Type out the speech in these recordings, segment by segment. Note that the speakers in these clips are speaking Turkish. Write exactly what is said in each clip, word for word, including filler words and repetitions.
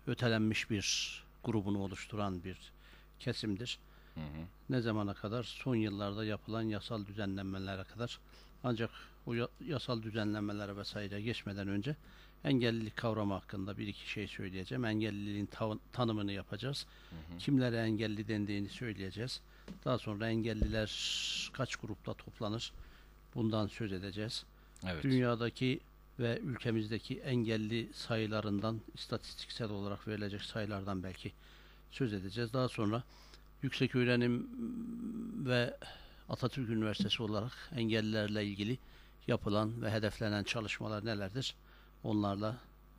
ötelenmiş bir grubunu oluşturan bir kesimdir. Hı hı. Ne zamana kadar? Son yıllarda yapılan yasal düzenlemelere kadar. Ancak bu yasal düzenlemelere vesaire geçmeden önce engellilik kavramı hakkında bir iki şey söyleyeceğim. Engelliliğin tanımını yapacağız. Hı hı. Kimlere engelli dendiğini söyleyeceğiz. Daha sonra engelliler kaç grupta toplanır? Bundan söz edeceğiz. Evet. Dünyadaki ve ülkemizdeki engelli sayılarından, istatistiksel olarak verilecek sayılardan belki söz edeceğiz. Daha sonra Yükseköğrenim ve Atatürk Üniversitesi olarak engellilerle ilgili yapılan ve hedeflenen çalışmalar nelerdir? Onlarla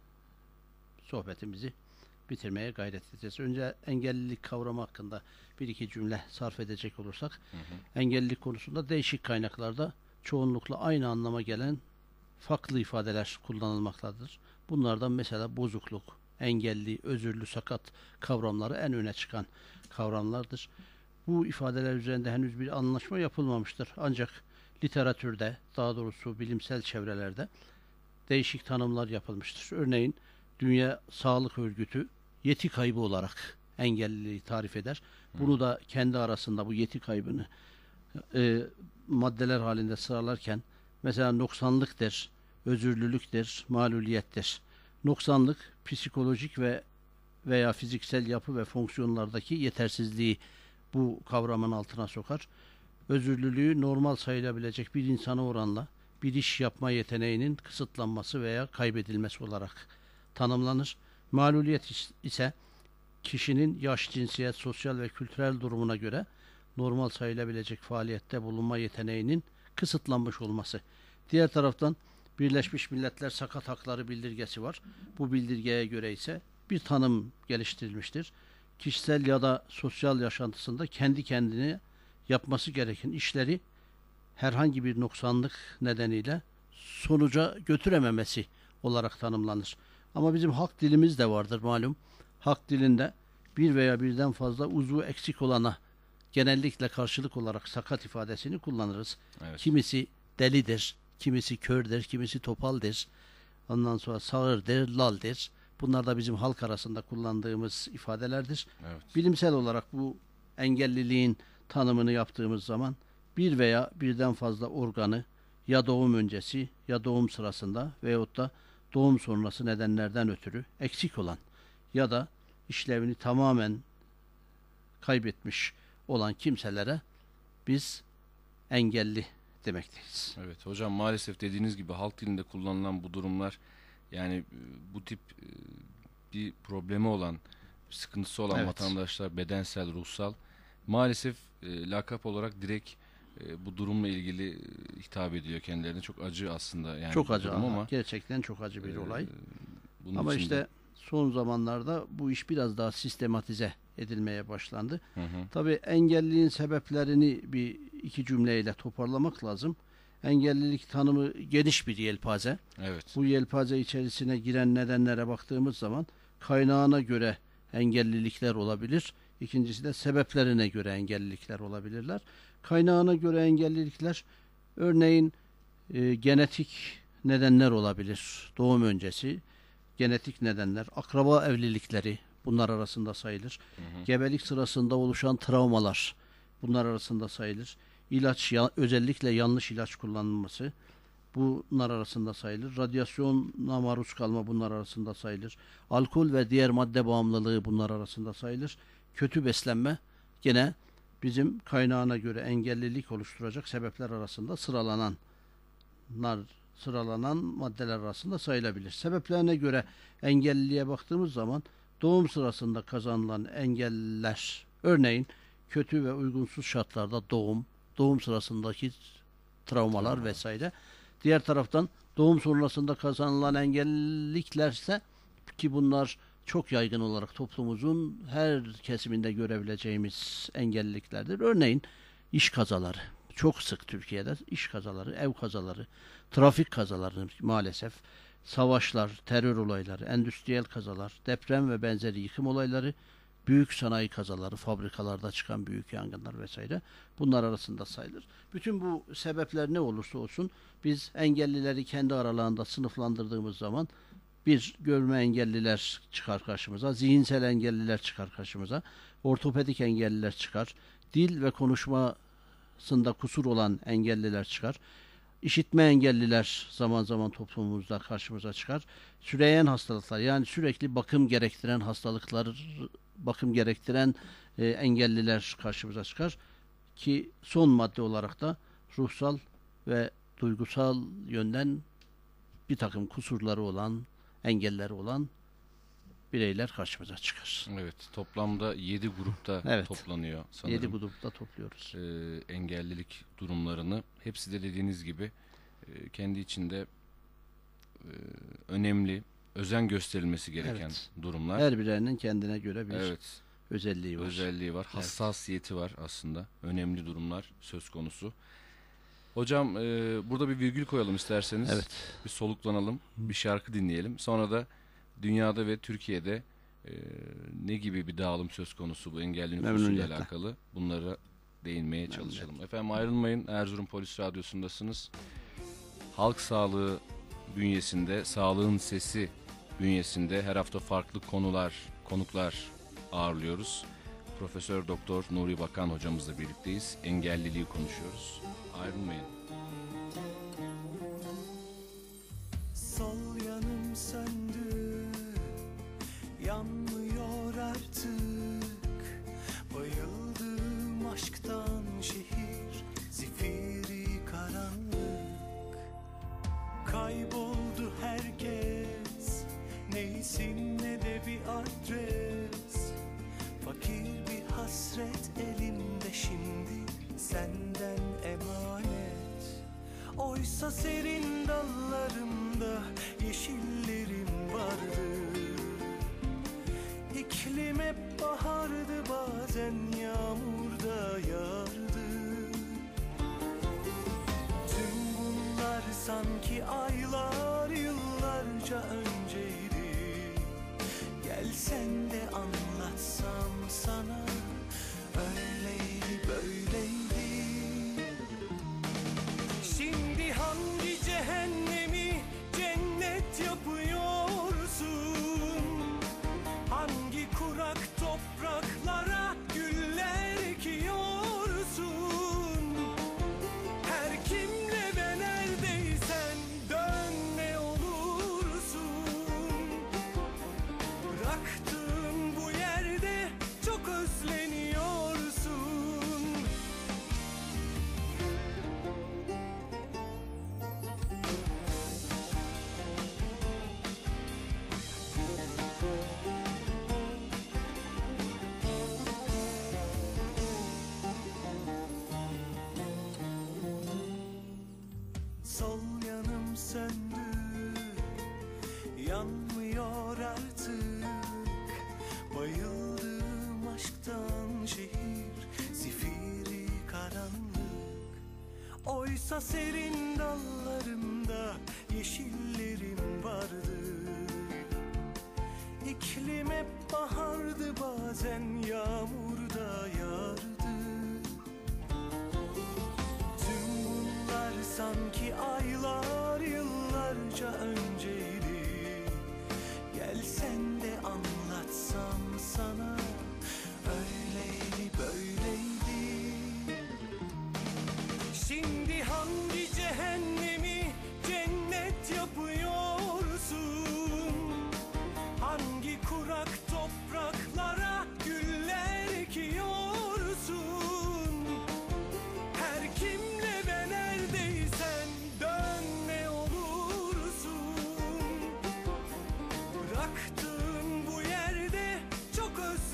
sohbetimizi bitirmeye gayret edeceğiz. Önce engellilik kavramı hakkında bir iki cümle sarf edecek olursak, Hı hı. engellilik konusunda değişik kaynaklarda çoğunlukla aynı anlama gelen farklı ifadeler kullanılmaktadır. Bunlardan mesela bozukluk, engelli, özürlü, sakat kavramları en öne çıkan kavramlardır. Bu ifadeler üzerinde henüz bir anlaşma yapılmamıştır. Ancak literatürde, daha doğrusu bilimsel çevrelerde değişik tanımlar yapılmıştır. Örneğin Dünya Sağlık Örgütü yeti kaybı olarak engelliliği tarif eder. Bunu da kendi arasında bu yeti kaybını e, maddeler halinde sıralarken mesela noksanlıktır, özürlülüktür, maluliyettir. Noksanlık psikolojik ve veya fiziksel yapı ve fonksiyonlardaki yetersizliği bu kavramın altına sokar. Özürlülüğü normal sayılabilecek bir insana oranla bir iş yapma yeteneğinin kısıtlanması veya kaybedilmesi olarak tanımlanır. Maluliyet ise kişinin yaş, cinsiyet, sosyal ve kültürel durumuna göre normal sayılabilecek faaliyette bulunma yeteneğinin kısıtlanmış olması. Diğer taraftan Birleşmiş Milletler Sakat Hakları Bildirgesi var. Bu bildirgeye göre ise bir tanım geliştirilmiştir. Kişisel ya da sosyal yaşantısında kendi kendine yapması gereken işleri herhangi bir noksanlık nedeniyle sonuca götürememesi olarak tanımlanır. Ama bizim halk dilimiz de vardır malum. Halk dilinde bir veya birden fazla uzvu eksik olana genellikle karşılık olarak sakat ifadesini kullanırız. Evet. Kimisi delidir, kimisi kördür, kimisi topaldır. Ondan sonra sağırdır, laldır. Bunlar da bizim halk arasında kullandığımız ifadelerdir. Evet. Bilimsel olarak bu engelliliğin tanımını yaptığımız zaman bir veya birden fazla organı ya doğum öncesi ya doğum sırasında veyahut da doğum sonrası nedenlerden ötürü eksik olan ya da işlevini tamamen kaybetmiş olan kimselere biz engelli demekteyiz. Evet hocam, maalesef dediğiniz gibi halk dilinde kullanılan bu durumlar, yani e, bu tip e, bir problemi olan, sıkıntısı olan Evet. vatandaşlar, bedensel, ruhsal, maalesef e, lakap olarak direkt e, bu durumla ilgili e, hitap ediyor kendilerine. Çok acı aslında yani Çok bu acı durum ama gerçekten çok acı bir e, olay. bunun Ama için işte de- son zamanlarda bu iş biraz daha sistematize edilmeye başlandı. Hı hı. Tabii engelliliğin sebeplerini bir iki cümleyle toparlamak lazım. Engellilik tanımı geniş bir yelpaze. Evet. Bu yelpaze içerisine giren nedenlere baktığımız zaman kaynağına göre engellilikler olabilir. İkincisi de sebeplerine göre engellilikler olabilirler. Kaynağına göre engellilikler örneğin e, genetik nedenler olabilir. Doğum öncesi genetik nedenler, akraba evlilikleri bunlar arasında sayılır. Hı hı. Gebelik sırasında oluşan travmalar bunlar arasında sayılır. İlaç, ya, özellikle yanlış ilaç kullanılması bunlar arasında sayılır. Radyasyona maruz kalma bunlar arasında sayılır. Alkol ve diğer madde bağımlılığı bunlar arasında sayılır. Kötü beslenme gene bizim kaynağına göre engellilik oluşturacak sebepler arasında sıralanan sıralanan maddeler arasında sayılabilir. Sebeplerine göre engelliliğe baktığımız zaman doğum sırasında kazanılan engeller, örneğin kötü ve uygunsuz şartlarda doğum, doğum sırasındaki travmalar Tamam. vesaire. Diğer taraftan doğum sonrasında kazanılan engelliliklerse, ki bunlar çok yaygın olarak toplumumuzun her kesiminde görebileceğimiz engelliliklerdir. Örneğin iş kazaları. Çok sık Türkiye'de iş kazaları, ev kazaları, trafik kazaları maalesef, savaşlar, terör olayları, endüstriyel kazalar, deprem ve benzeri yıkım olayları, büyük sanayi kazaları, fabrikalarda çıkan büyük yangınlar vesaire bunlar arasında sayılır. Bütün bu sebepler ne olursa olsun biz engellileri kendi aralarında sınıflandırdığımız zaman Bir, görme engelliler çıkar karşımıza, zihinsel engelliler çıkar karşımıza, ortopedik engelliler çıkar, dil ve konuşmasında kusur olan engelliler çıkar, işitme engelliler zaman zaman toplumumuzda karşımıza çıkar, süreyen hastalıklar, yani sürekli bakım gerektiren hastalıklar, bakım gerektiren e, engelliler karşımıza çıkar ki son madde olarak da ruhsal ve duygusal yönden bir takım kusurları olan, engelleri olan bireyler karşımıza çıkar. Evet, toplamda yedi grupta Evet. toplanıyor sanırım. yedi grupta topluyoruz. Ee, engellilik durumlarını. Hepsi de dediğiniz gibi e, kendi içinde e, önemli, özen gösterilmesi gereken Evet. durumlar. Her birinin kendine göre bir Evet, özelliği var. özelliği var, hassasiyeti var aslında. Önemli durumlar söz konusu. Hocam e, burada bir virgül koyalım isterseniz. Evet. Bir soluklanalım, bir şarkı dinleyelim. Sonra da dünyada ve Türkiye'de e, ne gibi bir dağılım söz konusu bu engelli nüfusuyla Memnuniyetle. alakalı, bunlara değinmeye çalışalım. Efendim ayrılmayın, Erzurum Polis Radyosu'ndasınız. Halk sağlığı bünyesinde, sağlığın sesi bünyesinde her hafta farklı konular, konuklar ağırlıyoruz. Profesör Doktor Nuri Bakan hocamızla birlikteyiz. Engelliliği konuşuyoruz. Ayrılmayın. Sol yanım söndü, yanmıyor artık. Bayıldım aşktan, şehir zifiri karanlık. Kayboldu herkes, ne isim ne de bir adres. Fakir bir hasret elimde şimdi, senden emanet. Oysa serin dallarımda yeşillerim vardı. İklim hep bahardı, bazen yağmurda yağardı. Tüm bunlar sanki aylar, yıllarca önceydi. Gelsen de anlatsam sana, öyleydi böyleydi. Şimdi hangi cehennemi cennet yapıyorsun? Hangi kurak topraklara güller ekiyorsun? Her kimle ve neredeysen dön ne olursun. Bıraktığın bu yerde çok özleniyorsun. Sol yanım söndü, yanmıyor artık. Bayıldım aşktan, şehir zifiri karanlık. Oysa serin dallarımda yeşillerim vardı. İklim hep bahardı, bazen yağmurda yağardı. Tüm bunlar sanki aylar, yıllarca önceydi. Gelsen de anlatsam sana, öyleydi böyleydi. Şimdi hangi cehennemi cennet yapıyorsun? Hangi kurak topraklara güller ekiyorsun? Her kimle ve neredeysen dön ne olursun. Bıraktığın bu yerde çok özleniyorsun.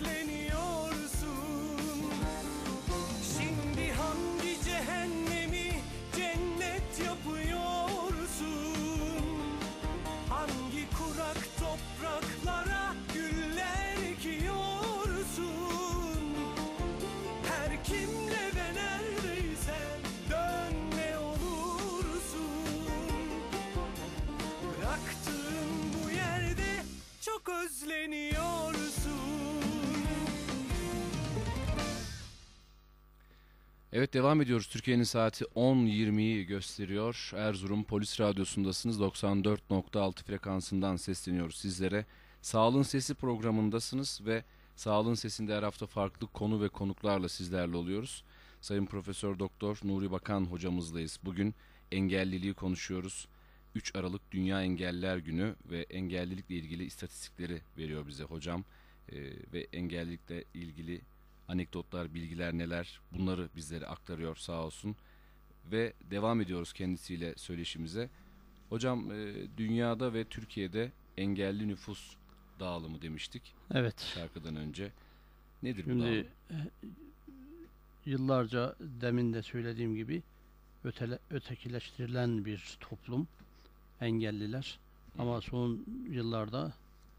Evet, devam ediyoruz. Türkiye'nin saati on yirmiyi gösteriyor. Erzurum Polis Radyosu'ndasınız. doksan dört nokta altı frekansından sesleniyoruz sizlere. Sağlığın Sesi programındasınız ve Sağlığın Sesi'nde her hafta farklı konu ve konuklarla sizlerle oluyoruz. Sayın Profesör Doktor Nuri Bakan hocamızdayız. Bugün engelliliği konuşuyoruz. üç Aralık Dünya Engelliler Günü ve engellilikle ilgili istatistikleri veriyor bize hocam. Ee, ve engellilikle ilgili anekdotlar, bilgiler neler, bunları bizlere aktarıyor sağ olsun. Ve devam ediyoruz kendisiyle söyleşimize. Hocam, e, dünyada ve Türkiye'de engelli nüfus dağılımı demiştik. Evet. Şarkıdan önce. Nedir bu Şimdi dağılım? Yıllarca demin de söylediğim gibi ötele, ötekileştirilen bir toplum engelliler. Hı. Ama son yıllarda,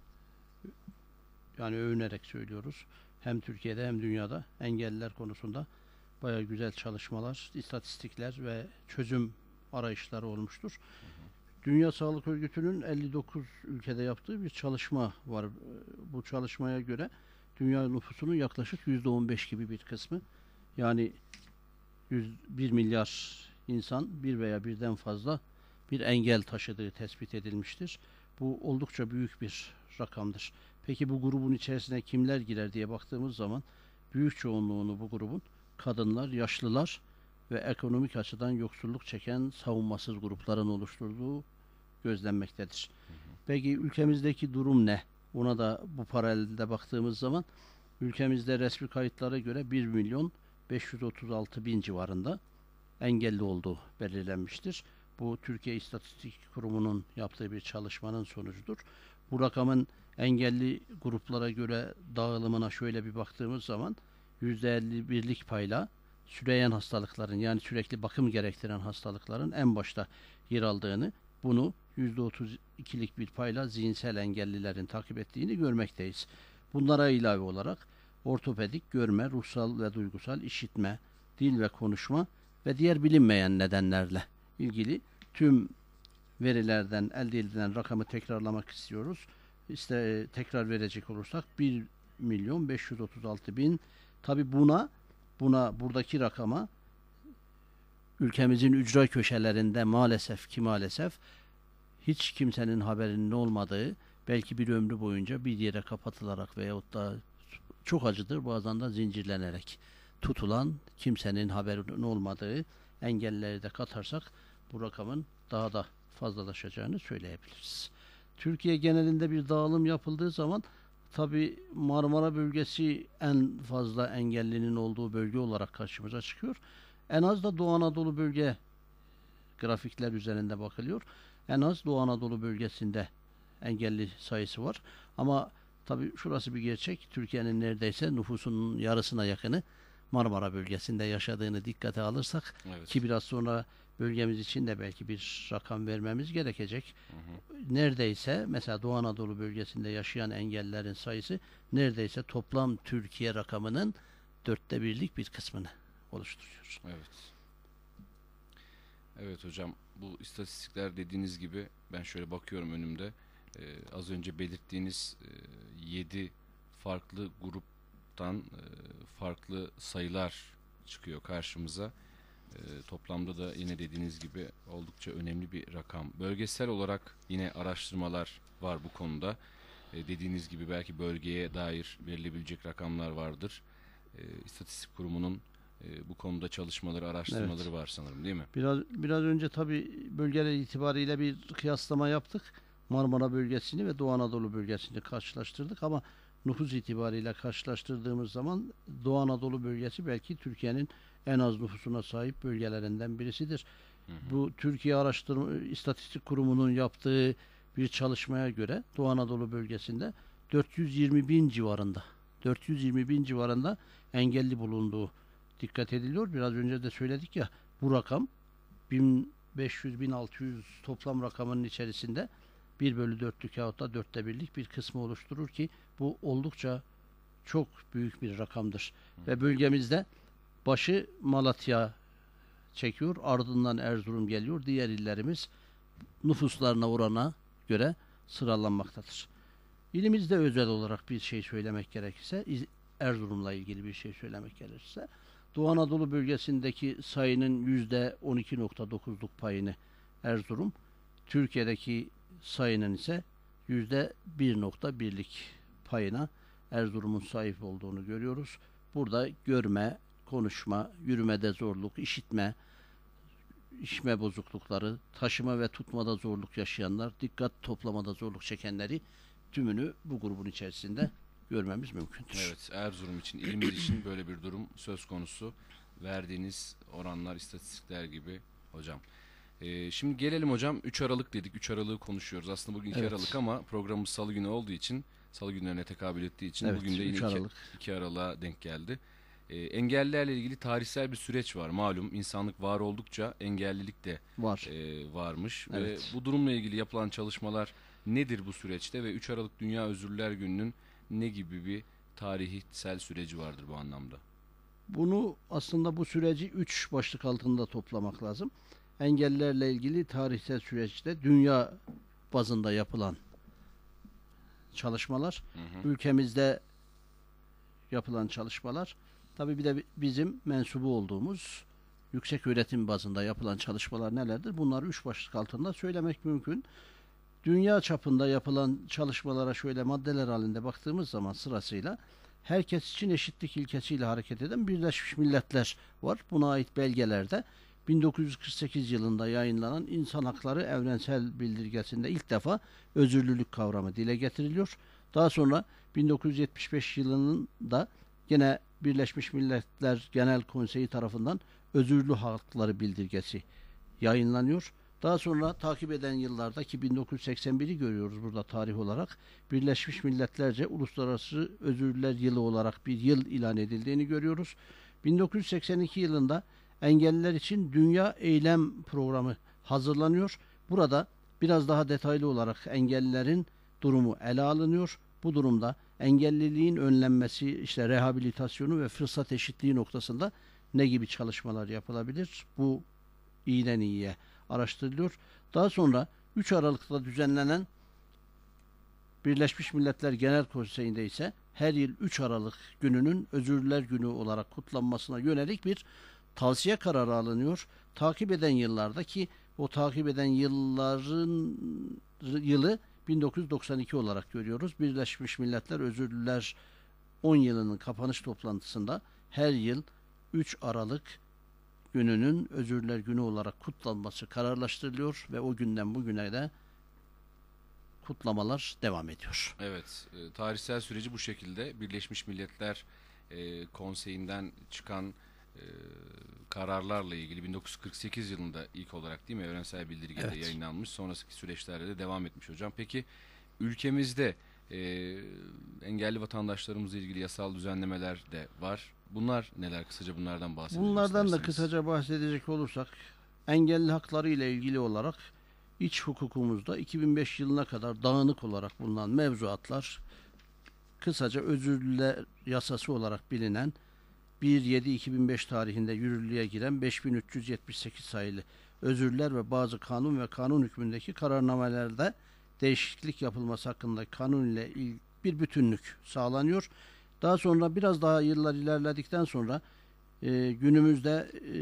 yani övünerek söylüyoruz, hem Türkiye'de hem dünyada engelliler konusunda bayağı güzel çalışmalar, istatistikler ve çözüm arayışları olmuştur. Hı hı. Dünya Sağlık Örgütü'nün elli dokuz ülkede yaptığı bir çalışma var. Bu çalışmaya göre dünya nüfusunun yaklaşık yüzde on beş gibi bir kısmı, yani yüz bir milyar insan bir veya birden fazla bir engel taşıdığı tespit edilmiştir. Bu oldukça büyük bir rakamdır. Peki bu grubun içerisine kimler girer diye baktığımız zaman büyük çoğunluğunu bu grubun kadınlar, yaşlılar ve ekonomik açıdan yoksulluk çeken savunmasız grupların oluşturduğu gözlenmektedir. Hı hı. Peki ülkemizdeki durum ne? Ona da bu paralelde baktığımız zaman ülkemizde resmi kayıtlara göre bir milyon beş yüz otuz altı bin civarında engelli olduğu belirlenmiştir. Bu Türkiye İstatistik Kurumu'nun yaptığı bir çalışmanın sonucudur. Bu rakamın engelli gruplara göre dağılımına şöyle bir baktığımız zaman yüzde elli birlik payla süreyen hastalıkların, yani sürekli bakım gerektiren hastalıkların en başta yer aldığını, bunu yüzde otuz ikilik bir payla zihinsel engellilerin takip ettiğini görmekteyiz. Bunlara ilave olarak ortopedik, görme, ruhsal ve duygusal, işitme, dil ve konuşma ve diğer bilinmeyen nedenlerle ilgili tüm verilerden elde edilen rakamı tekrarlamak istiyoruz. İşte tekrar verecek olursak bir milyon beş yüz otuz altı bin. Tabi buna buna buradaki rakama ülkemizin ücra köşelerinde maalesef ki maalesef hiç kimsenin haberinin olmadığı, belki bir ömrü boyunca bir yere kapatılarak veyahut da çok acıdır bazen de zincirlenerek tutulan, kimsenin haberinin olmadığı engellileri de katarsak bu rakamın daha da fazlalaşacağını söyleyebiliriz. Türkiye genelinde bir dağılım yapıldığı zaman tabi Marmara bölgesi en fazla engellinin olduğu bölge olarak karşımıza çıkıyor. En az da Doğu Anadolu bölge, grafikler üzerinde bakılıyor. En az Doğu Anadolu bölgesinde engelli sayısı var. Ama tabi şurası bir gerçek. Türkiye'nin neredeyse nüfusunun yarısına yakını Marmara bölgesinde yaşadığını dikkate alırsak, evet, ki biraz sonra bölgemiz için de belki bir rakam vermemiz gerekecek. Hı hı. Neredeyse mesela Doğu Anadolu bölgesinde yaşayan engellilerin sayısı neredeyse toplam Türkiye rakamının dörtte birlik bir kısmını oluşturuyor. Evet. Evet hocam, bu istatistikler dediğiniz gibi, ben şöyle bakıyorum önümde. Ee, az önce belirttiğiniz e, yedi farklı gruptan e, farklı sayılar çıkıyor karşımıza. E, toplamda da yine dediğiniz gibi oldukça önemli bir rakam. Bölgesel olarak yine araştırmalar var bu konuda. E, dediğiniz gibi belki bölgeye dair verilebilecek rakamlar vardır. E, İstatistik Kurumu'nun e, bu konuda çalışmaları, araştırmaları, evet, var sanırım, değil mi? Biraz biraz önce tabii bölgeler itibariyle bir kıyaslama yaptık. Marmara bölgesini ve Doğu Anadolu bölgesini karşılaştırdık ama nüfus itibariyle karşılaştırdığımız zaman Doğu Anadolu bölgesi belki Türkiye'nin en az nüfusuna sahip bölgelerinden birisidir. Hı hı. Bu Türkiye Araştırma İstatistik Kurumu'nun yaptığı bir çalışmaya göre Doğu Anadolu bölgesinde dört yüz yirmi bin civarında dört yüz yirmi bin civarında engelli bulunduğu dikkat ediliyor. Biraz önce de söyledik ya, bu rakam bin beş yüz bin altı yüz toplam rakamının içerisinde bir bölü dörtlük yahut da dörtte birlik bir kısmı oluşturur ki bu oldukça çok büyük bir rakamdır. Hı. Ve bölgemizde başı Malatya çekiyor, ardından Erzurum geliyor. Diğer illerimiz nüfuslarına orana göre sıralanmaktadır. İlimizde özel olarak bir şey söylemek gerekirse, Erzurum'la ilgili bir şey söylemek gerekirse, Doğu Anadolu bölgesindeki sayının yüzde on iki nokta dokuzluk payını Erzurum, Türkiye'deki sayının ise yüzde bir nokta birlik payına Erzurum'un sahip olduğunu görüyoruz. Burada görme, konuşma, yürümede zorluk, işitme, işme bozuklukları, taşıma ve tutmada zorluk yaşayanlar, dikkat toplamada zorluk çekenleri tümünü bu grubun içerisinde görmemiz mümkündür. Evet, Erzurum için, ilimiz için böyle bir durum söz konusu. Verdiğiniz oranlar, istatistikler gibi hocam. Ee, şimdi gelelim hocam, üç Aralık dedik, üç Aralık'ı konuşuyoruz. Aslında bugün iki Evet. Aralık ama programımız Salı günü olduğu için, Salı günlerine tekabül ettiği için Evet, bugün de yine üç iki, Aralık. iki Aralık'a denk geldi. Ee, engellilerle ilgili tarihsel bir süreç var. Malum insanlık var oldukça engellilik de Var. e, varmış. Evet. Ve bu durumla ilgili yapılan çalışmalar nedir bu süreçte ve üç Aralık Dünya Özürlüler Günü'nün ne gibi bir tarihsel süreci vardır bu anlamda? Bunu aslında bu süreci üç başlık altında toplamak lazım. Engellilerle ilgili tarihsel süreçte dünya bazında yapılan çalışmalar, Hı hı. ülkemizde yapılan çalışmalar, tabii bir de bizim mensubu olduğumuz yüksek öğretim bazında yapılan çalışmalar nelerdir? Bunları üç başlık altında söylemek mümkün. Dünya çapında yapılan çalışmalara şöyle maddeler halinde baktığımız zaman sırasıyla herkes için eşitlik ilkesiyle hareket eden Birleşmiş Milletler var. Buna ait belgelerde bin dokuz yüz kırk sekiz yılında yayınlanan İnsan Hakları Evrensel Bildirgesi'nde ilk defa özürlülük kavramı dile getiriliyor. Daha sonra bin dokuz yüz yetmiş beş yılının da yine Birleşmiş Milletler Genel Konseyi tarafından Özürlü Hakları Bildirgesi yayınlanıyor. Daha sonra takip eden yıllarda ki bin dokuz yüz seksen biri görüyoruz burada tarih olarak, Birleşmiş Milletlerce Uluslararası Özürlüler Yılı olarak bir yıl ilan edildiğini görüyoruz. bin dokuz yüz seksen iki yılında engelliler için Dünya Eylem Programı hazırlanıyor. Burada biraz daha detaylı olarak engellilerin durumu ele alınıyor. Bu durumda engelliliğin önlenmesi, işte rehabilitasyonu ve fırsat eşitliği noktasında ne gibi çalışmalar yapılabilir? Bu iyiden iyiye araştırılıyor. Daha sonra üç Aralık'ta düzenlenen Birleşmiş Milletler Genel Konseyi'nde ise her yıl üç Aralık gününün Özürlüler Günü olarak kutlanmasına yönelik bir tavsiye kararı alınıyor. Takip eden yıllarda ki o takip eden yılların yılı bin dokuz yüz doksan iki olarak görüyoruz. Birleşmiş Milletler Özürlüler on yılının kapanış toplantısında her yıl üç Aralık gününün Özürlüler Günü olarak kutlanması kararlaştırılıyor ve o günden bugüne de kutlamalar devam ediyor. Evet, e, tarihsel süreci bu şekilde. Birleşmiş Milletler e, Konseyi'nden çıkan e, kararlarla ilgili bin dokuz yüz kırk sekiz yılında ilk olarak değil mi evrensel bildirgede Evet. yayınlanmış. Sonraki süreçlerde de devam etmiş hocam. Peki ülkemizde e, engelli vatandaşlarımızla ilgili yasal düzenlemeler de var. Bunlar neler? Kısaca bunlardan bahsedelim Bunlardan da isterseniz. kısaca bahsedecek olursak engelli hakları ile ilgili olarak iç hukukumuzda iki bin beş yılına kadar dağınık olarak bulunan mevzuatlar, kısaca özürlüler yasası olarak bilinen bir yedi iki bin beş tarihinde yürürlüğe giren beş bin üç yüz yetmiş sekiz sayılı özürler ve bazı kanun ve kanun hükmündeki kararnamelerde değişiklik yapılması hakkında kanun ile bir bütünlük sağlanıyor. Daha sonra biraz daha yıllar ilerledikten sonra e, günümüzde e,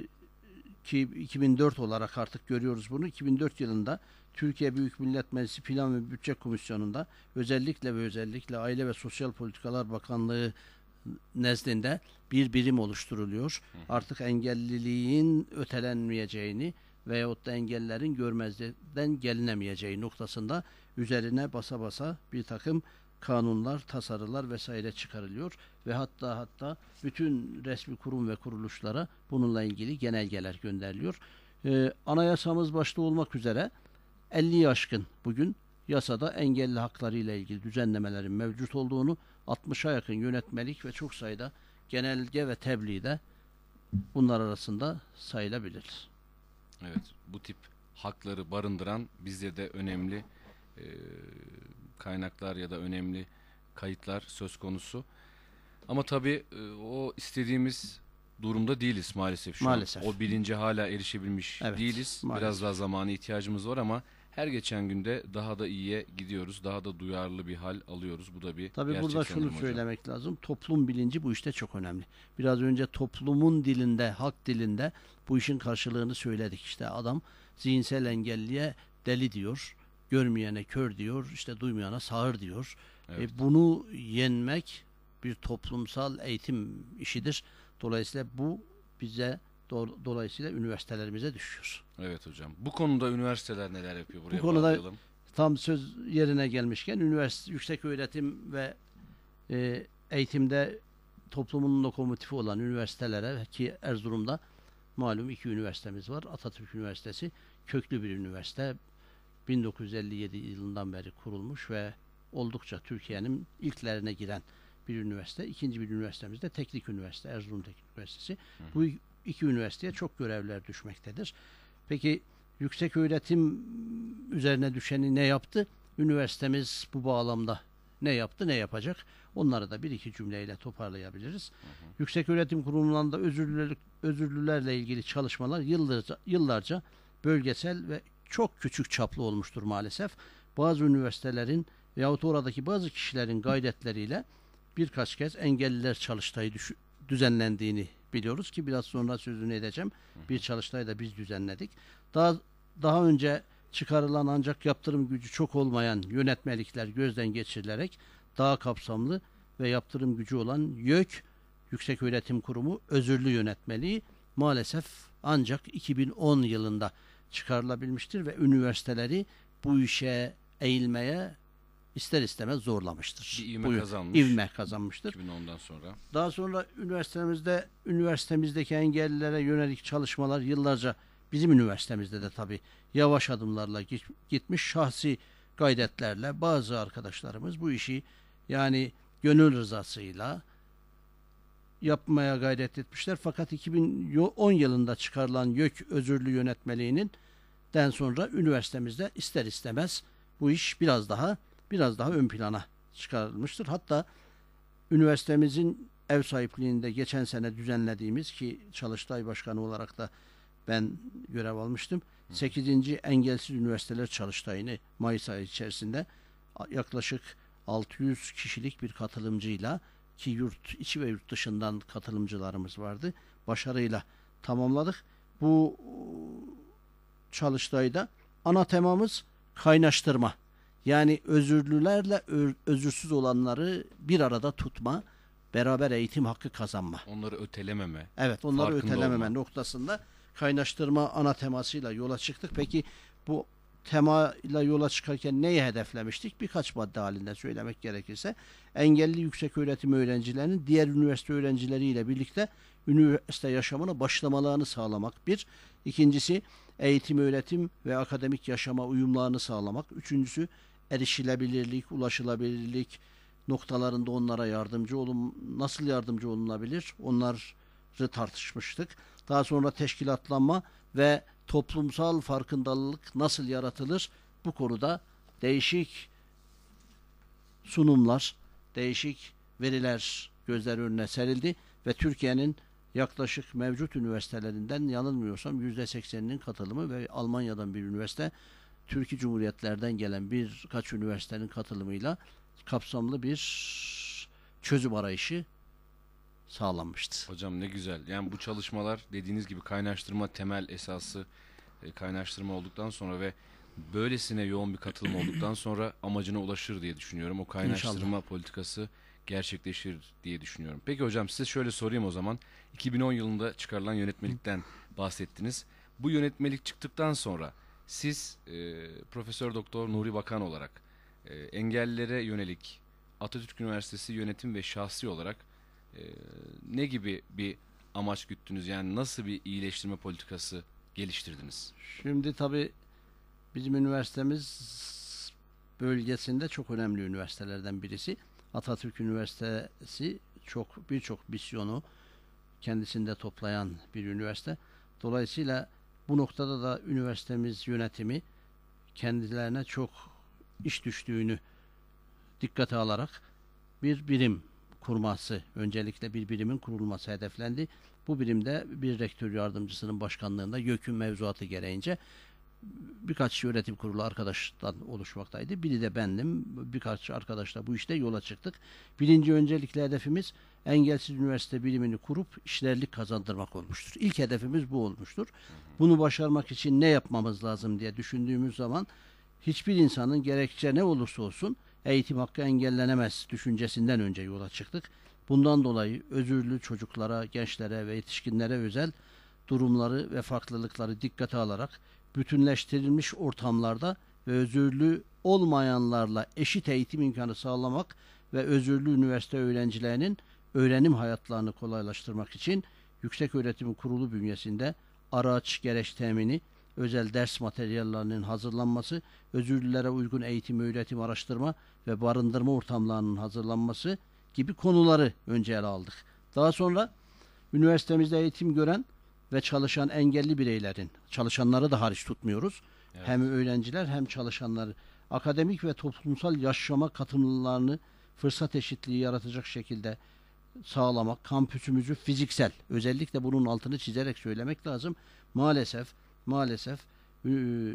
ki iki bin dört olarak artık görüyoruz bunu. iki bin dört yılında Türkiye Büyük Millet Meclisi Plan ve Bütçe Komisyonu'nda özellikle ve özellikle Aile ve Sosyal Politikalar Bakanlığı nezdinde bir birim oluşturuluyor. Artık engelliliğin ötelenmeyeceğini veyahut da engellerin görmezden gelinemeyeceği noktasında üzerine basa basa bir takım kanunlar, tasarılar vesaire çıkarılıyor ve hatta hatta bütün resmi kurum ve kuruluşlara bununla ilgili genelgeler gönderiliyor. Ee, anayasamız başta olmak üzere elliyi aşkın bugün yasada engelli hakları ile ilgili düzenlemelerin mevcut olduğunu, altmışa yakın yönetmelik ve çok sayıda genelge ve tebliğ de bunlar arasında sayılabilir. Evet, bu tip hakları barındıran bizde de önemli e, kaynaklar ya da önemli kayıtlar söz konusu. Ama tabii e, o istediğimiz durumda değiliz maalesef şu Maalesef. an. O bilince hala erişebilmiş Evet, değiliz. maalesef. Biraz daha zamana ihtiyacımız var ama her geçen günde daha da iyiye gidiyoruz. Daha da duyarlı bir hal alıyoruz. Bu da bir Tabii gerçek burada sanırım şunu hocam. söylemek lazım. Toplum bilinci bu işte çok önemli. Biraz önce toplumun dilinde, halk dilinde bu işin karşılığını söyledik. İşte adam zihinsel engelliye deli diyor, görmeyene kör diyor, işte duymayana sağır diyor. Evet. E, bunu yenmek bir toplumsal eğitim işidir. Dolayısıyla bu bize do- dolayısıyla üniversitelerimize düşüyor. Evet hocam. Bu konuda üniversiteler neler yapıyor? Buraya Bu konuda bağlayalım. tam söz yerine gelmişken üniversite, yüksek öğretim ve e, eğitimde toplumun lokomotifi olan üniversitelere, ki Erzurum'da malum iki üniversitemiz var. Atatürk Üniversitesi köklü bir üniversite. bin dokuz yüz elli yedi yılından beri kurulmuş ve oldukça Türkiye'nin ilklerine giren bir üniversite. İkinci bir üniversitemiz de Teknik Üniversite, Erzurum Teknik Üniversitesi. Hı hı. Bu iki üniversiteye çok görevler düşmektedir. Peki yüksek öğretim üzerine düşeni ne yaptı? Üniversitemiz bu bağlamda ne yaptı, ne yapacak? Onları da bir iki cümleyle toparlayabiliriz. Hı hı. Yüksek Öğretim Kurumu'nda özürlülük, özürlülerle ilgili çalışmalar yıllarca, yıllarca bölgesel ve çok küçük çaplı olmuştur maalesef. Bazı üniversitelerin veyahut oradaki bazı kişilerin gayretleriyle birkaç kez engelliler çalıştayı düzenlendiğini biliyoruz ki biraz sonra sözünü edeceğim. Hı hı. Bir çalıştayı da biz düzenledik. Daha daha önce çıkarılan ancak yaptırım gücü çok olmayan yönetmelikler gözden geçirilerek daha kapsamlı ve yaptırım gücü olan YÖK Yükseköğretim Kurumu özürlü yönetmeliği maalesef ancak iki bin on yılında çıkarılabilmiştir ve üniversiteleri bu işe eğilmeye ister istemez zorlamıştır. Bir ivme Buyur, kazanmış. ivme kazanmıştır. iki bin ondan sonra. Daha sonra üniversitemizde üniversitemizdeki engellilere yönelik çalışmalar yıllarca bizim üniversitemizde de tabii yavaş adımlarla gitmiş, şahsi gayretlerle bazı arkadaşlarımız bu işi yani gönül rızasıyla yapmaya gayret etmişler. Fakat iki bin on yılında çıkarılan YÖK özürlü yönetmeliğinin den sonra üniversitemizde ister istemez bu iş biraz daha biraz daha ön plana çıkarılmıştır. Hatta üniversitemizin ev sahipliğinde geçen sene düzenlediğimiz ki Çalıştay Başkanı olarak da ben görev almıştım. sekizinci Engelsiz Üniversiteler Çalıştayı'nı Mayıs ayı içerisinde yaklaşık altı yüz kişilik bir katılımcıyla ki yurt içi ve yurt dışından katılımcılarımız vardı. Başarıyla tamamladık. Bu çalıştayda ana temamız kaynaştırma. Yani özürlülerle özürsüz olanları bir arada tutma, beraber eğitim hakkı kazanma. Onları ötelememe. Evet, onları ötelememe olma. noktasında kaynaştırma ana temasıyla yola çıktık. Peki bu temayla yola çıkarken neyi hedeflemiştik? Birkaç madde halinde söylemek gerekirse engelli yüksek öğretim öğrencilerinin diğer üniversite öğrencileriyle birlikte üniversite yaşamına başlamalarını sağlamak. Bir. İkincisi eğitim, öğretim ve akademik yaşama uyumlarını sağlamak. Üçüncüsü erişilebilirlik, ulaşılabilirlik noktalarında onlara yardımcı olun, nasıl yardımcı olunabilir? Onları tartışmıştık. Daha sonra teşkilatlanma ve toplumsal farkındalık nasıl yaratılır? Bu konuda değişik sunumlar, değişik veriler gözler önüne serildi ve Türkiye'nin yaklaşık mevcut üniversitelerinden yanılmıyorsam yüzde sekseninin katılımı ve Almanya'dan bir üniversite, Türkiye Cumhuriyetlerden gelen birkaç üniversitenin katılımıyla kapsamlı bir çözüm arayışı sağlanmıştı. Hocam ne güzel. Yani bu çalışmalar dediğiniz gibi kaynaştırma temel esası e, kaynaştırma olduktan sonra ve böylesine yoğun bir katılım olduktan sonra amacına ulaşır diye düşünüyorum. O kaynaştırma İnşallah. politikası gerçekleşir diye düşünüyorum. Peki hocam size şöyle sorayım o zaman. iki bin on yılında çıkarılan yönetmelikten bahsettiniz. Bu yönetmelik çıktıktan sonra siz e, Profesör Doktor Nuri Bakan olarak e, engellilere yönelik Atatürk Üniversitesi yönetim ve şahsi olarak e, ne gibi bir amaç güttünüz? Yani nasıl bir iyileştirme politikası geliştirdiniz? Şimdi tabii bizim üniversitemiz bölgesinde çok önemli üniversitelerden birisi. Atatürk Üniversitesi çok birçok misyonu kendisinde toplayan bir üniversite. Dolayısıyla bu noktada da üniversitemiz yönetimi kendilerine çok iş düştüğünü dikkate alarak bir birim kurması, öncelikle bir birimin kurulması hedeflendi. Bu birimde bir rektör yardımcısının başkanlığında YÖK'ün mevzuatı gereğince birkaç yönetim kurulu arkadaştan oluşmaktaydı. Biri de bendim. Birkaç arkadaşla bu işte yola çıktık. Birinci öncelikli hedefimiz engelsiz üniversite birimini kurup işlerlik kazandırmak olmuştur. İlk hedefimiz bu olmuştur. Bunu başarmak için ne yapmamız lazım diye düşündüğümüz zaman hiçbir insanın gerekçe ne olursa olsun eğitim hakkı engellenemez düşüncesinden önce yola çıktık. Bundan dolayı özürlü çocuklara, gençlere ve yetişkinlere özel durumları ve farklılıkları dikkate alarak bütünleştirilmiş ortamlarda ve özürlü olmayanlarla eşit eğitim imkanı sağlamak ve özürlü üniversite öğrencilerinin öğrenim hayatlarını kolaylaştırmak için Yükseköğretim Kurulu bünyesinde araç, gereç temini, özel ders materyallerinin hazırlanması, özürlülere uygun eğitim, öğretim, araştırma ve barındırma ortamlarının hazırlanması gibi konuları önce ele aldık. Daha sonra üniversitemizde eğitim gören ve çalışan engelli bireylerin, çalışanları da hariç tutmuyoruz. Evet. Hem öğrenciler hem çalışanları akademik ve toplumsal yaşama katılımlarını fırsat eşitliği yaratacak şekilde sağlamak, kampüsümüzü fiziksel, özellikle bunun altını çizerek söylemek lazım. Maalesef, maalesef e,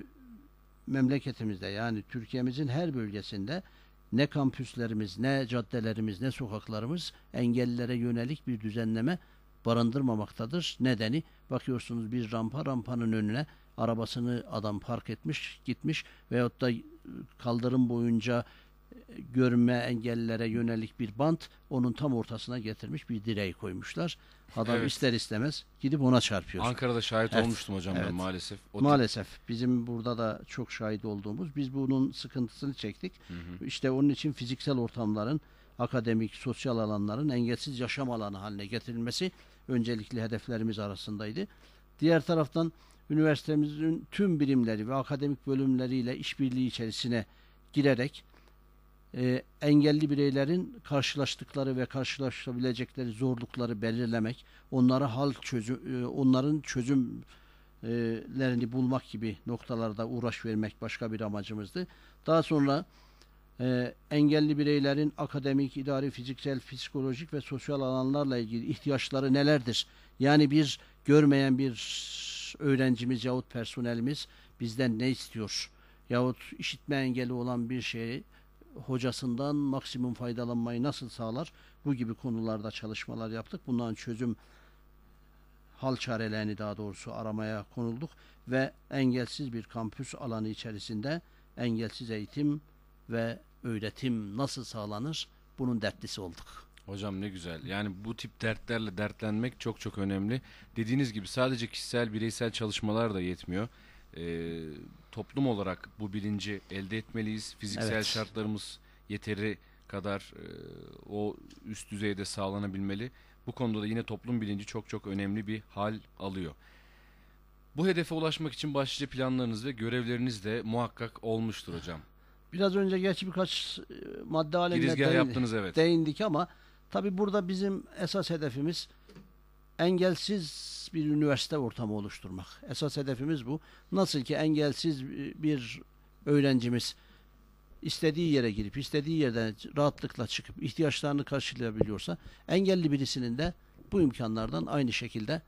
memleketimizde, yani Türkiye'mizin her bölgesinde ne kampüslerimiz, ne caddelerimiz, ne sokaklarımız engellilere yönelik bir düzenleme barındırmamaktadır. Nedeni, bakıyorsunuz bir rampa, rampanın önüne arabasını adam park etmiş, gitmiş veyahut da kaldırım boyunca görme engellilere yönelik bir bant onun tam ortasına getirmiş bir direği koymuşlar. Adam evet. ister istemez gidip ona çarpıyor. Ankara'da şahit evet. olmuştum hocam evet. ben maalesef. O maalesef. Bizim burada da çok şahit olduğumuz, biz bunun sıkıntısını çektik. Hı hı. İşte onun için fiziksel ortamların, akademik, sosyal alanların engelsiz yaşam alanı haline getirilmesi öncelikli hedeflerimiz arasındaydı. Diğer taraftan üniversitemizin tüm birimleri ve akademik bölümleriyle işbirliği içerisine girerek e, engelli bireylerin karşılaştıkları ve karşılaşabilecekleri zorlukları belirlemek, onlara hal çözüm, e, onların çözümlerini bulmak gibi noktalarda uğraş vermek başka bir amacımızdı. Daha sonra e, engelli bireylerin akademik, idari, fiziksel, psikolojik ve sosyal alanlarla ilgili ihtiyaçları nelerdir? Yani bir görmeyen bir öğrencimiz yahut personelimiz bizden ne istiyor? Yahut işitme engeli olan bir şeyi hocasından maksimum faydalanmayı nasıl sağlar? Bu gibi konularda çalışmalar yaptık. Bundan çözüm hal çarelerini daha doğrusu aramaya konulduk ve engelsiz bir kampüs alanı içerisinde engelsiz eğitim ve öğretim nasıl sağlanır? Bunun dertlisi olduk. Hocam ne güzel. Yani bu tip dertlerle dertlenmek çok çok önemli. Dediğiniz gibi sadece kişisel, bireysel çalışmalar da yetmiyor. Ee, toplum olarak bu bilinci elde etmeliyiz. Fiziksel evet. şartlarımız yeteri kadar e, o üst düzeyde sağlanabilmeli. Bu konuda da yine toplum bilinci çok çok önemli bir hal alıyor. Bu hedefe ulaşmak için başlıca planlarınız ve görevleriniz de muhakkak olmuştur hocam. Biraz önce gerçi birkaç madde halinde değin, yaptınız, evet. değindik ama tabii burada bizim esas hedefimiz engelsiz bir üniversite ortamı oluşturmak. Esas hedefimiz bu. Nasıl ki engelsiz bir öğrencimiz istediği yere girip istediği yerden rahatlıkla çıkıp ihtiyaçlarını karşılayabiliyorsa, engelli birisinin de bu imkanlardan aynı şekilde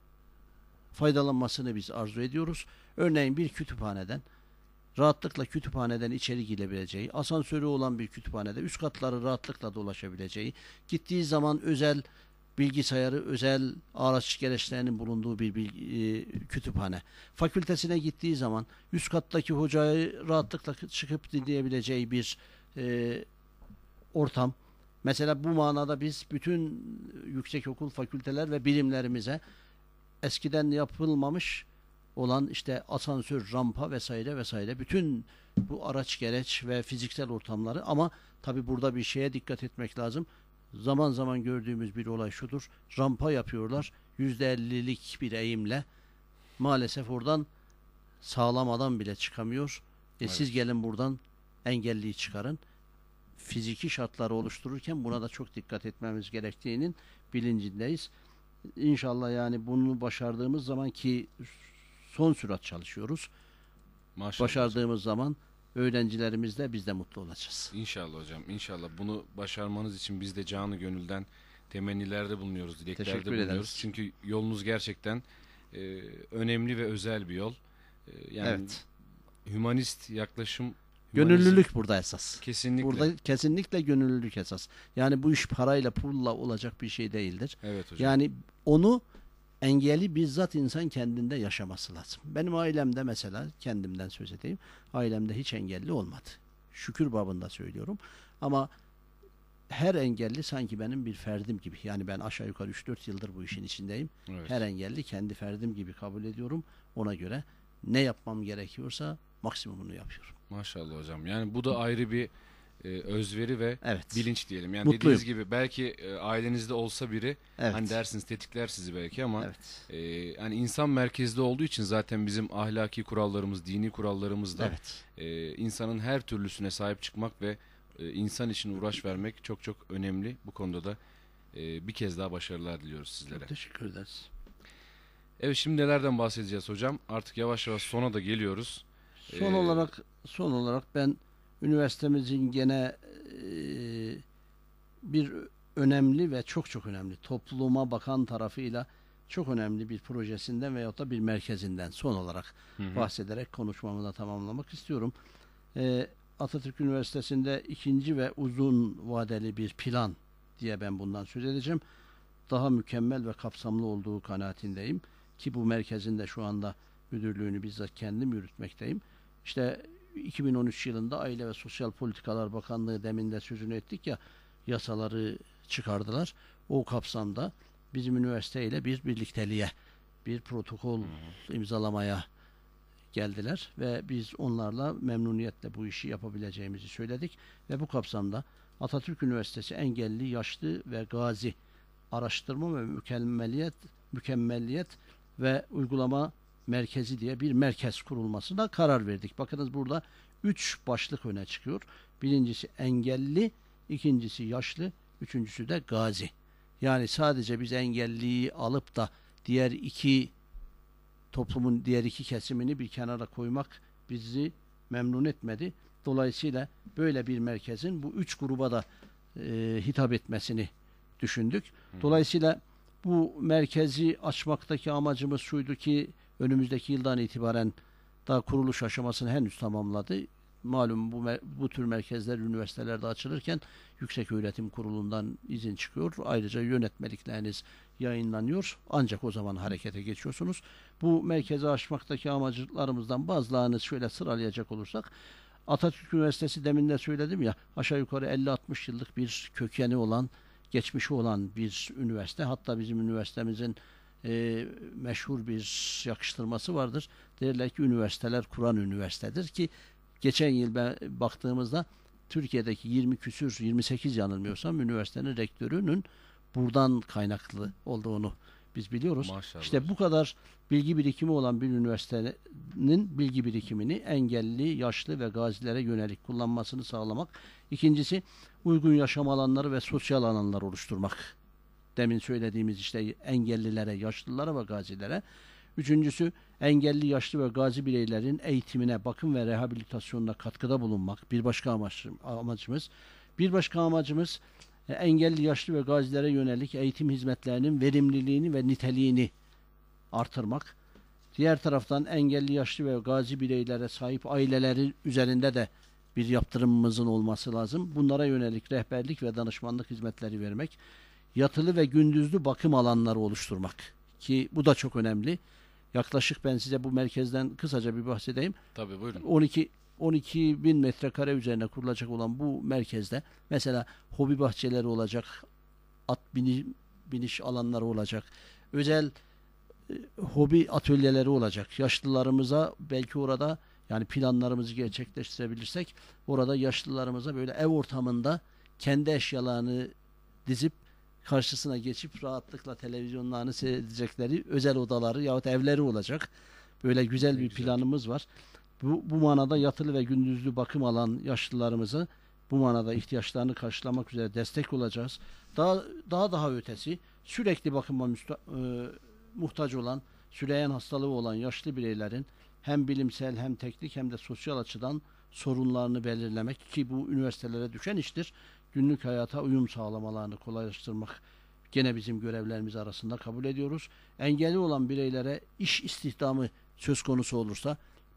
faydalanmasını biz arzu ediyoruz. Örneğin bir kütüphaneden rahatlıkla kütüphaneden içeri girebileceği, asansörü olan bir kütüphanede üst katları rahatlıkla dolaşabileceği, gittiği zaman özel bilgisayarı, özel araç gereçlerinin bulunduğu bir bilgi, e, kütüphane. Fakültesine gittiği zaman üst kattaki hocayı rahatlıkla çıkıp dinleyebileceği bir e, ortam. Mesela bu manada biz bütün yüksekokul fakülteler ve birimlerimize eskiden yapılmamış olan işte asansör, rampa vesaire vesaire bütün bu araç gereç ve fiziksel ortamları, ama tabi burada bir şeye dikkat etmek lazım. Zaman zaman gördüğümüz bir olay şudur. Rampa yapıyorlar. yüzde ellilik bir eğimle. Maalesef oradan sağlam adam bile çıkamıyor. E evet. Siz gelin buradan engelliyi çıkarın. Fiziki şartları oluştururken buna da çok dikkat etmemiz gerektiğinin bilincindeyiz. İnşallah yani bunu başardığımız zaman, ki son sürat çalışıyoruz. Maşallah. Başardığımız zaman öğrencilerimiz de biz de mutlu olacağız. İnşallah hocam, inşallah. Bunu başarmanız için biz de canı gönülden temennilerde bulunuyoruz, dileklerde bulunuyoruz. Ederiz. Çünkü yolunuz gerçekten e, önemli ve özel bir yol. E, yani evet. hümanist yaklaşım, hümanizm- Gönüllülük burada esas. kesinlikle. Burada kesinlikle gönüllülük esas. Yani bu iş parayla pulla olacak bir şey değildir. Evet hocam. Yani onu engelli bizzat insan kendinde yaşaması lazım. Benim ailemde mesela, kendimden söz edeyim, ailemde hiç engelli olmadı. Şükür babında söylüyorum. Ama her engelli sanki benim bir ferdim gibi. Yani ben aşağı yukarı üç dört yıldır bu işin içindeyim. Evet. Her engelli kendi ferdim gibi kabul ediyorum. Ona göre ne yapmam gerekiyorsa maksimumunu yapıyorum. Maşallah hocam. Yani bu da ayrı bir e, özveri ve Evet. bilinç diyelim. Yani Mutluyum. dediğiniz gibi belki e, ailenizde olsa biri Evet. hani dersiniz tetikler sizi belki ama Evet. e, yani insan merkezli olduğu için zaten bizim ahlaki kurallarımız, dini kurallarımız da Evet. e, insanın her türlüsüne sahip çıkmak ve e, insan için uğraş vermek çok çok önemli. Bu konuda da e, bir kez daha başarılar diliyoruz sizlere. Çok teşekkür ederiz. Evet, şimdi nelerden bahsedeceğiz hocam? Artık yavaş yavaş sona da geliyoruz. Son Ee, olarak son olarak ben üniversitemizin gene e, bir önemli ve çok çok önemli topluma bakan tarafıyla çok önemli bir projesinden veyahut da bir merkezinden son olarak Hı hı. bahsederek konuşmamı da tamamlamak istiyorum. Ee, Atatürk Üniversitesi'nde ikinci ve uzun vadeli bir plan diye ben bundan söz edeceğim. Daha mükemmel ve kapsamlı olduğu kanaatindeyim ki bu merkezin de şu anda müdürlüğünü bizzat kendim yürütmekteyim. İşte iki bin on üç yılında Aile ve Sosyal Politikalar Bakanlığı, demin de sözünü ettik ya, yasaları çıkardılar. O kapsamda bizim üniversiteyle bir birlikteliğe, bir protokol imzalamaya geldiler ve biz onlarla memnuniyetle bu işi yapabileceğimizi söyledik ve bu kapsamda Atatürk Üniversitesi Engelli, Yaşlı ve Gazi Araştırma ve Mükemmeliyet Mükemmelliyet ve Uygulama Merkezi diye bir merkez kurulmasına karar verdik. Bakınız burada üç başlık öne çıkıyor. Birincisi engelli, ikincisi yaşlı, üçüncüsü de gazi. Yani sadece biz engelliyi alıp da diğer iki toplumun diğer iki kesimini bir kenara koymak bizi memnun etmedi. Dolayısıyla böyle bir merkezin bu üç gruba da e, hitap etmesini düşündük. Dolayısıyla bu merkezi açmaktaki amacımız şuydu ki önümüzdeki yıldan itibaren daha kuruluş aşamasını henüz tamamladı. Malum bu bu tür merkezler üniversitelerde açılırken Yükseköğretim Kurulu'ndan izin çıkıyor. Ayrıca yönetmelikleriniz yayınlanıyor. Ancak o zaman harekete geçiyorsunuz. Bu merkezi açmaktaki amaclarımızdan bazılarını şöyle sıralayacak olursak, Atatürk Üniversitesi, demin de söyledim ya, aşağı yukarı elli altmış yıllık bir kökeni olan, geçmişi olan bir üniversite. Hatta bizim üniversitemizin e, meşhur bir yakıştırması vardır. Derler ki üniversiteler kuran üniversitedir ki geçen yıl ben baktığımızda Türkiye'deki yirmi küsür, yirmi sekiz yanılmıyorsam üniversitenin rektörünün buradan kaynaklı olduğunu biz biliyoruz. Maşallah. İşte bu kadar bilgi birikimi olan bir üniversitenin bilgi birikimini engelli, yaşlı ve gazilere yönelik kullanmasını sağlamak. İkincisi, uygun yaşam alanları ve sosyal alanlar oluşturmak. Demin söylediğimiz işte engellilere, yaşlılara ve gazilere. Üçüncüsü, engelli, yaşlı ve gazi bireylerin eğitimine, bakım ve rehabilitasyonuna katkıda bulunmak. Bir başka amaç, amacımız. Bir başka amacımız engelli, yaşlı ve gazilere yönelik eğitim hizmetlerinin verimliliğini ve niteliğini artırmak. Diğer taraftan engelli, yaşlı ve gazi bireylere sahip aileleri üzerinde de bir yaptırımımızın olması lazım. Bunlara yönelik rehberlik ve danışmanlık hizmetleri vermek. Yatılı ve gündüzlü bakım alanları oluşturmak. Ki bu da çok önemli. Yaklaşık ben size bu merkezden kısaca bir bahsedeyim. Tabii, buyurun. on iki on iki bin metrekare üzerine kurulacak olan bu merkezde mesela hobi bahçeleri olacak, at bini, biniş alanları olacak, özel e, hobi atölyeleri olacak. Yaşlılarımıza belki orada, yani planlarımızı gerçekleştirebilirsek orada yaşlılarımıza böyle ev ortamında kendi eşyalarını dizip karşısına geçip rahatlıkla televizyonlarını seyredecekleri özel odaları yahut evleri olacak. Böyle güzel Ne bir güzel. planımız var. Bu, bu manada yatılı ve gündüzlü bakım alan yaşlılarımızı bu manada ihtiyaçlarını karşılamak üzere destek olacağız. Daha daha daha ötesi, sürekli bakıma müsta, e, muhtaç olan, süreyen hastalığı olan yaşlı bireylerin hem bilimsel hem teknik hem de sosyal açıdan sorunlarını belirlemek, ki bu üniversitelere düşen iştir. Günlük hayata uyum sağlamalarını kolaylaştırmak gene bizim görevlerimiz arasında kabul ediyoruz. Engelli olan bireylere iş istihdamı söz konusu olursa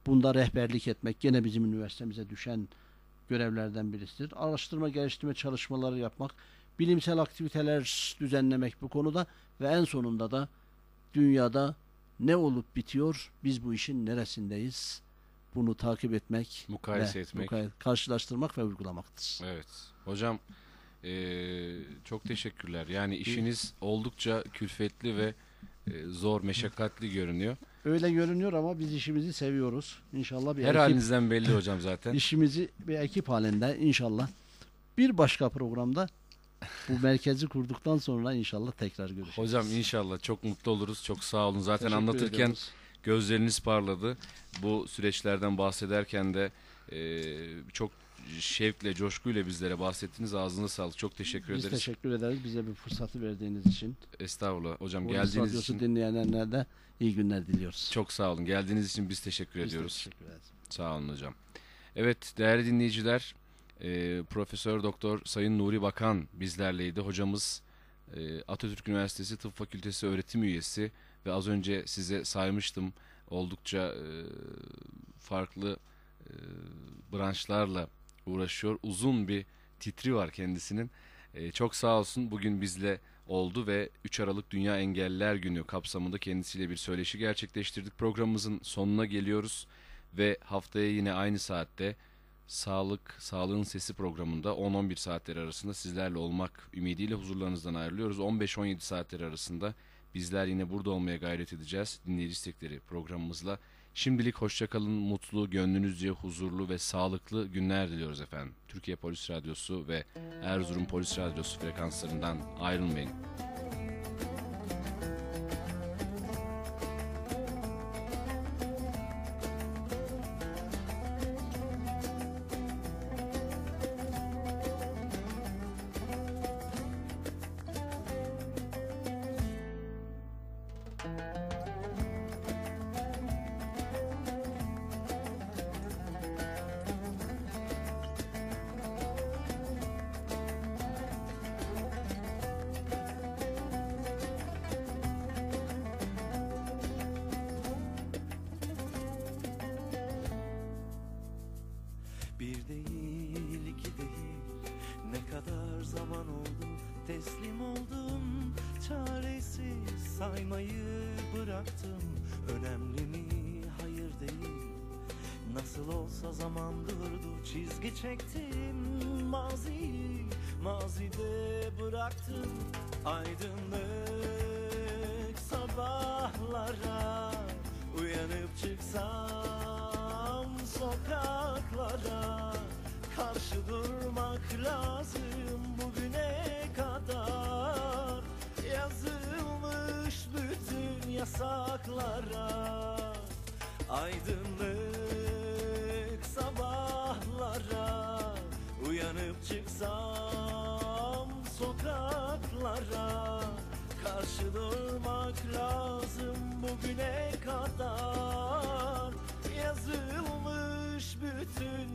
Bunda rehberlik etmek gene bizim üniversitemize düşen görevlerden birisidir. Araştırma geliştirme çalışmaları yapmak, bilimsel aktiviteler düzenlemek bu konuda ve en sonunda da dünyada ne olup bitiyor, biz bu işin neresindeyiz, bunu takip etmek, Mukayese ve etmek. mukay- karşılaştırmak ve uygulamaktır. Evet. Hocam eee, çok teşekkürler. Yani işiniz oldukça külfetli ve e, zor, meşakkatli görünüyor. Öyle görünüyor ama biz işimizi seviyoruz. İnşallah bir Her ekip, halinizden belli hocam zaten. işimizi bir ekip halinde inşallah bir başka programda bu merkezi kurduktan sonra inşallah tekrar görüşürüz. Hocam inşallah çok mutlu oluruz. Çok sağ olun. Zaten Teşekkür anlatırken ediyoruz. gözleriniz parladı. Bu süreçlerden bahsederken de e, çok şevkle, coşkuyla bizlere bahsettiniz. Ağzına sağlık. Çok teşekkür Biz ederiz. teşekkür ederiz bize bu fırsatı verdiğiniz için. Estağfurullah. Hocam Polis geldiğiniz Radyosu için dinleyenlerine de iyi günler diliyoruz. çok sağ olun. Geldiğiniz için biz teşekkür Biz de ediyoruz. teşekkür ederiz. Sağ olun hocam. Evet değerli dinleyiciler, e, Profesör Doktor Sayın Nuri Bakan bizlerleydi. Hocamız e, Atatürk Üniversitesi Tıp Fakültesi öğretim üyesi ve az önce size saymıştım oldukça e, farklı e, branşlarla uğraşıyor. Uzun bir titri var kendisinin. E, çok sağ olsun bugün bizle oldu ve üç Aralık Dünya Engelliler Günü kapsamında kendisiyle bir söyleşi gerçekleştirdik. Programımızın sonuna geliyoruz ve haftaya yine aynı saatte Sağlık, Sağlığın Sesi programında on on bir saatleri arasında sizlerle olmak ümidiyle huzurlarınızdan ayrılıyoruz. on beş on yedi saatleri arasında bizler yine burada olmaya gayret edeceğiz dinleyici istekleri programımızla. Şimdilik hoşçakalın, mutlu, gönlünüzce huzurlu ve sağlıklı günler diliyoruz efendim. Türkiye Polis Radyosu ve Erzurum Polis Radyosu frekanslarından ayrılmayın. Bir değil, iki değil, ne kadar zaman oldu teslim oldum. Çaresiz saymayı bıraktım. Önemli mi? Hayır değil. Nasıl olsa zaman durdu, çizgi çektim. Maziyi mazide bıraktım. Aydınlık sabahlara uyanıp çıksam sokaklara, karşı durmak lazım bugüne kadar yazılmış bütün yasaklara. Aydınlık sabahlara uyanıp çıksam sokaklara, karşı durmak lazım